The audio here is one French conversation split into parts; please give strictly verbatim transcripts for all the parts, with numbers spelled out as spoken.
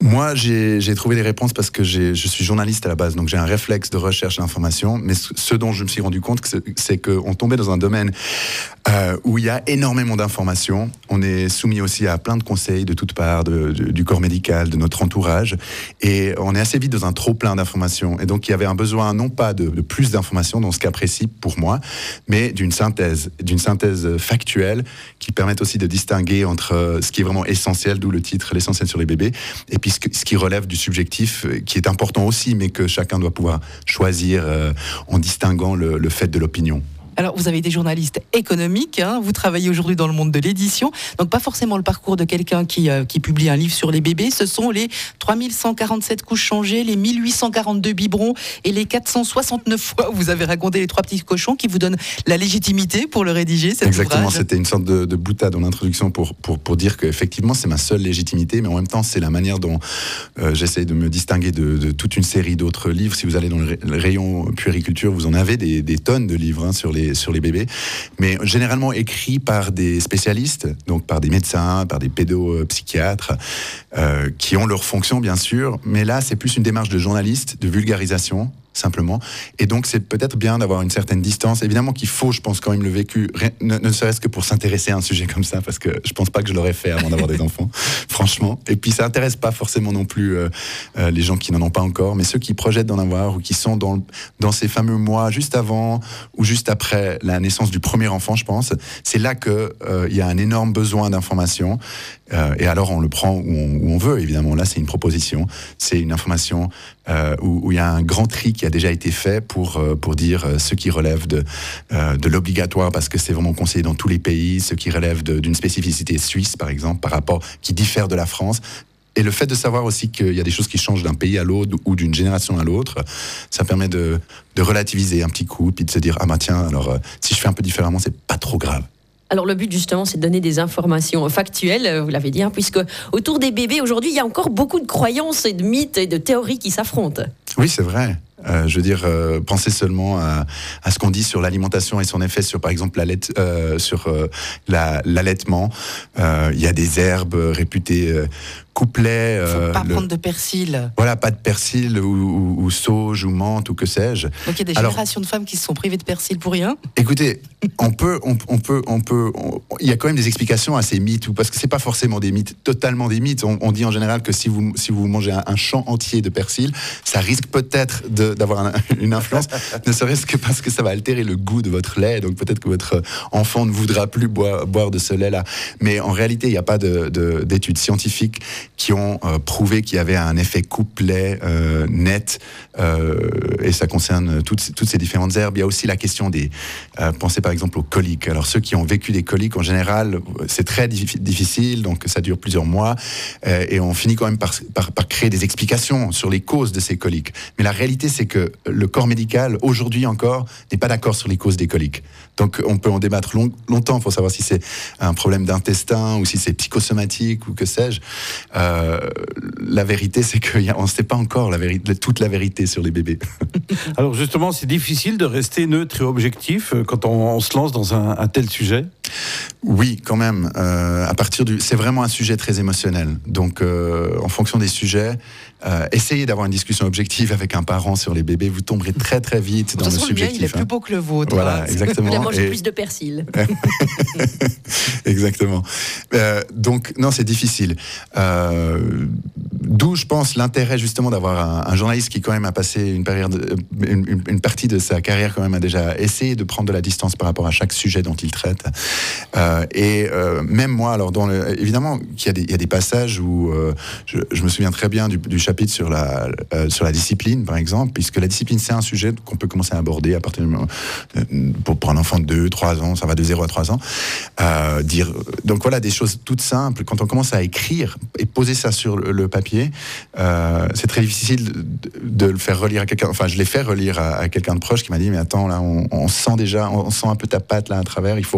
Moi, j'ai, j'ai trouvé des réponses parce que j'ai, je suis journaliste à la base, donc j'ai un réflexe de recherche d'information. Mais ce dont je me suis rendu compte, c'est, c'est qu'on tombait dans un domaine euh, où il y a énormément d'informations. On est soumis aussi à plein de conseils de toutes parts, de, de, du corps médical, de notre entourage. Et on est assez vite dans un trop-plein d'informations. Et donc, il y avait un besoin, non pas de, de plus d'informations, dans ce cas précis pour moi, mais d'une synthèse, d'une synthèse factuelle qui permette aussi de distinguer entre ce qui est vraiment essentiel, d'où le titre, l'essentiel sur les bébés, et puis ce, que, ce qui relève du subjectif, qui est important aussi, mais que chacun doit pouvoir choisir euh, en distinguant le, le fait de l'opinion. Alors, vous avez été journaliste économique, hein, vous travaillez aujourd'hui dans le monde de l'édition, donc pas forcément le parcours de quelqu'un qui, euh, qui publie un livre sur les bébés, ce sont les trois mille cent quarante-sept couches changées, les mille huit cent quarante-deux biberons et les quatre cent soixante-neuf fois où vous avez raconté les trois petits cochons qui vous donnent la légitimité pour le rédiger, cet Exactement, ouvrage. C'était une sorte de, de boutade en introduction pour, pour, pour dire qu'effectivement c'est ma seule légitimité, mais en même temps c'est la manière dont euh, j'essaie de me distinguer de, de toute une série d'autres livres. Si vous allez dans le, le rayon puériculture, vous en avez des, des tonnes de livres hein, sur les sur les bébés, mais généralement écrits par des spécialistes, donc par des médecins, par des pédopsychiatres, euh, qui ont leur fonction bien sûr, mais là c'est plus une démarche de journaliste, de vulgarisation, simplement. Et donc, c'est peut-être bien d'avoir une certaine distance. Évidemment qu'il faut, je pense, quand même le vécu, ne, ne serait-ce que pour s'intéresser à un sujet comme ça, parce que je pense pas que je l'aurais fait avant d'avoir des enfants, franchement. Et puis, ça intéresse pas forcément non plus euh, euh, les gens qui n'en ont pas encore, mais ceux qui projettent d'en avoir ou qui sont dans, dans ces fameux mois juste avant ou juste après la naissance du premier enfant, je pense. C'est là qu'il euh, y a un énorme besoin d'information. Euh, et alors, on le prend où on, où on veut, évidemment. Là, c'est une proposition. C'est une information euh, où il y a un grand tri qui a déjà été fait pour, euh, pour dire euh, ce qui relève de, euh, de l'obligatoire, parce que c'est vraiment conseillé dans tous les pays, ce qui relève de, d'une spécificité suisse, par exemple, par rapport, qui diffère de la France. Et le fait de savoir aussi qu'il y a des choses qui changent d'un pays à l'autre ou d'une génération à l'autre, ça permet de, de relativiser un petit coup, puis de se dire « Ah bah tiens, alors euh, si je fais un peu différemment, c'est pas trop grave ». Alors le but justement, c'est de donner des informations factuelles, vous l'avez dit, hein, puisque autour des bébés aujourd'hui, il y a encore beaucoup de croyances et de mythes et de théories qui s'affrontent. Oui, c'est vrai. Euh, je veux dire, euh, pensez seulement à, à ce qu'on dit sur l'alimentation et son effet sur, par exemple, l'allait, euh, sur euh, la, l'allaitement. Euh, il y a des herbes réputées euh, couplet. Il ne faut euh, pas le... prendre de persil. Voilà, pas de persil ou, ou, ou sauge ou menthe ou que sais-je. Donc il y a des Alors, générations de femmes qui se sont privées de persil pour rien. Écoutez, on peut, on, on peut, on peut. On, il y a quand même des explications à ces mythes, parce que c'est pas forcément des mythes, totalement des mythes. On, on dit en général que si vous, si vous mangez un, un champ entier de persil, ça risque peut-être de, d'avoir un, une influence, ne serait-ce que parce que ça va altérer le goût de votre lait. Donc peut-être que votre enfant ne voudra plus boire, boire de ce lait-là. Mais en réalité, il n'y a pas de, de, d'études scientifiques qui ont euh, prouvé qu'il y avait un effet coupe-lait euh, net. Euh, et ça concerne toutes, toutes ces différentes herbes. Il y a aussi la question des... Euh, pensez par exemple aux coliques. Alors ceux qui ont vécu des coliques, en général, c'est très dif- difficile, donc ça dure plusieurs mois. Euh, et on finit quand même par, par, par créer des explications sur les causes de ces coliques. Mais la réalité, c'est que le corps médical, aujourd'hui encore, n'est pas d'accord sur les causes des coliques. Donc on peut en débattre long, longtemps pour savoir si c'est un problème d'intestin ou si c'est psychosomatique ou que sais-je. Euh, la vérité, c'est qu'on ne sait pas encore la vérité, toute la vérité sur les bébés. Alors justement, c'est difficile de rester neutre et objectif quand on, on se lance dans un, un tel sujet. Oui, quand même. Euh, à partir du, c'est vraiment un sujet très émotionnel. Donc, euh, en fonction des sujets, euh, essayez d'avoir une discussion objective avec un parent sur les bébés. Vous tomberez très très vite dans le subjectif. Le mien, il est plus beau que le vôtre. Voilà, hein. exactement. Il a mangé Et... plus de persil. Exactement. Euh, donc, non, c'est difficile. Euh, d'où, je pense, l'intérêt justement d'avoir un, un journaliste qui quand même a passé une, période, une, une partie de sa carrière quand même a déjà essayé de prendre de la distance par rapport à chaque sujet dont il traite. Euh, et euh, même moi, alors dans le, évidemment qu'il y a des, il y a des passages où euh, je, je me souviens très bien du, du chapitre sur la, euh, sur la discipline, par exemple, puisque la discipline, c'est un sujet qu'on peut commencer à aborder à partir du moment, pour, pour un enfant de deux, trois ans, ça va de zéro à trois ans. Euh, dire, donc voilà, des choses toutes simples. Quand on commence à écrire et poser ça sur le, le papier, euh, c'est très difficile de, de le faire relire à quelqu'un. Enfin, je l'ai fait relire à, à quelqu'un de proche qui m'a dit, mais attends, là, on, on sent déjà, on sent un peu ta patte là à travers, il faut retravailler le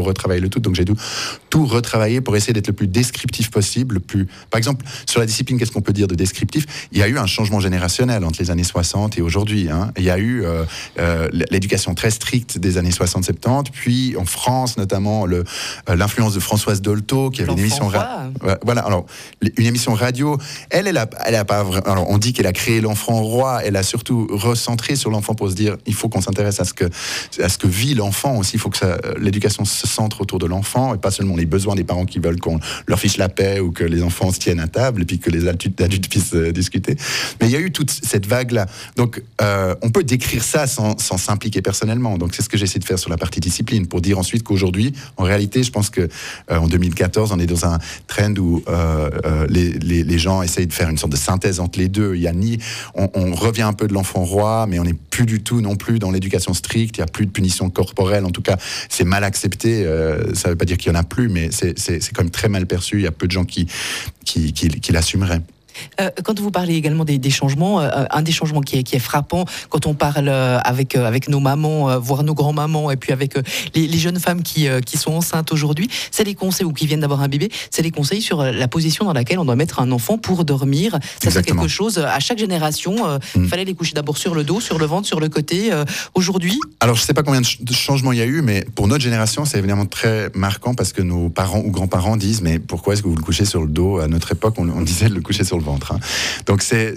tout. Donc j'ai tout, tout retravaillé pour essayer d'être le plus descriptif possible. Le plus... Par exemple, sur la discipline, qu'est-ce qu'on peut dire de descriptif ? Il y a eu un changement générationnel entre les années soixante et aujourd'hui. Hein. Il y a eu euh, euh, l'éducation très stricte des années soixante soixante-dix, puis en France notamment le, euh, l'influence de Françoise Dolto, qui avait une émission, ra- euh, voilà, alors, une émission radio. Elle, elle a, elle a pas vraiment... Alors, on dit qu'elle a créé l'enfant roi, elle a surtout recentré sur l'enfant pour se dire, il faut qu'on s'intéresse à ce que, à ce que vit l'enfant aussi, il faut que ça, l'éducation se centre autour de l'enfant, et pas seulement les besoins des parents qui veulent qu'on leur fiche la paix, ou que les enfants se tiennent à table, et puis que les adultes, adultes puissent euh, discuter. Mais il y a eu toute cette vague-là. Donc, euh, on peut décrire ça sans, sans s'impliquer personnellement. Donc, c'est ce que j'essaie de faire sur la partie discipline, pour dire ensuite qu'aujourd'hui, en réalité, je pense que euh, en deux mille quatorze, on est dans un trend où euh, euh, les, les, les gens essayent de faire une sorte de synthèse entre les deux. Il y a ni, on, on revient un peu de l'enfant roi, mais on n'est plus du tout non plus dans l'éducation stricte. Il n'y a plus de punition corporelle. En tout cas, c'est mal accepté. Euh, ça ne veut pas dire qu'il n'y en a plus, mais c'est, c'est, c'est quand même très mal perçu. Il y a peu de gens qui, qui, qui, qui l'assumeraient. Euh, quand vous parlez également des, des changements, euh, un des changements qui est, qui est frappant quand on parle euh, avec, euh, avec nos mamans, euh, voire nos grands-mamans, et puis avec euh, les, les jeunes femmes qui, euh, qui sont enceintes aujourd'hui, c'est les conseils, ou qui viennent d'avoir un bébé, c'est les conseils sur la position dans laquelle on doit mettre un enfant pour dormir. Ça, Exactement. C'est quelque chose, à chaque génération, euh, il mmh. fallait les coucher d'abord sur le dos, sur le ventre, sur le côté. Euh, aujourd'hui... Alors, je ne sais pas combien de changements il y a eu, mais pour notre génération, c'est évidemment très marquant, parce que nos parents ou grands-parents disent, mais pourquoi est-ce que vous le couchez sur le dos ? À notre époque, on, on disait de le coucher sur le ventre. Hein. Donc c'est,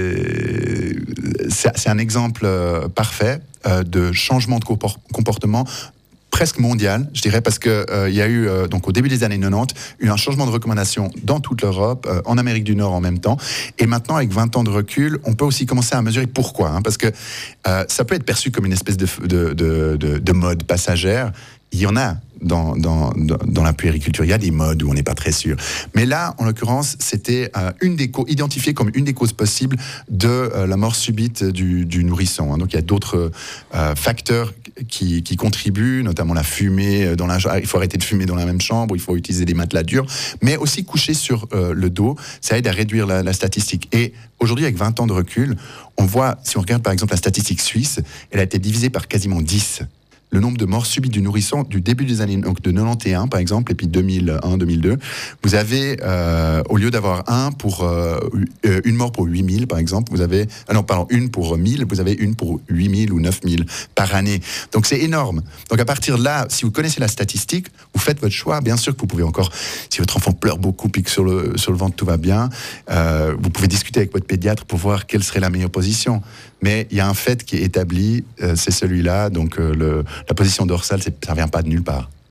c'est, c'est, c'est un exemple euh, parfait euh, de changement de comportement presque mondial, je dirais, parce qu'il euh, y a eu, euh, donc au début des années quatre-vingt-dix, eu un changement de recommandation dans toute l'Europe, euh, en Amérique du Nord en même temps, et maintenant, avec vingt ans de recul, on peut aussi commencer à mesurer pourquoi, hein, parce que euh, ça peut être perçu comme une espèce de, de, de, de, de mode passagère. Il y en a dans, dans, dans la puériculture, il y a des modes où on n'est pas très sûr. Mais là, en l'occurrence, c'était euh, une des co- identifié comme une des causes possibles de euh, la mort subite du, du nourrisson. Hein. Donc il y a d'autres euh, facteurs qui, qui contribuent, notamment la fumée dans la. Il faut arrêter de fumer dans la même chambre, il faut utiliser des matelas durs, mais aussi coucher sur euh, le dos, ça aide à réduire la, la statistique. Et aujourd'hui, avec vingt ans de recul, on voit, si on regarde par exemple la statistique suisse, elle a été divisée par quasiment dix. Le nombre de morts subites du nourrisson du début des années donc de quatre-vingt-onze par exemple, et puis deux mille un deux mille deux, vous avez, euh, au lieu d'avoir un pour, euh, une mort pour huit mille par exemple, vous avez, ah non, pardon, une pour mille, vous avez une pour huit mille ou neuf mille par année. Donc c'est énorme. Donc à partir de là, si vous connaissez la statistique, vous faites votre choix. Bien sûr que vous pouvez encore, si votre enfant pleure beaucoup puis que sur le, sur le ventre tout va bien, euh, vous pouvez discuter avec votre pédiatre pour voir quelle serait la meilleure position. Mais il y a un fait qui est établi, euh, c'est celui-là, donc euh, le, la position dorsale, c'est, ça ne vient pas de nulle part.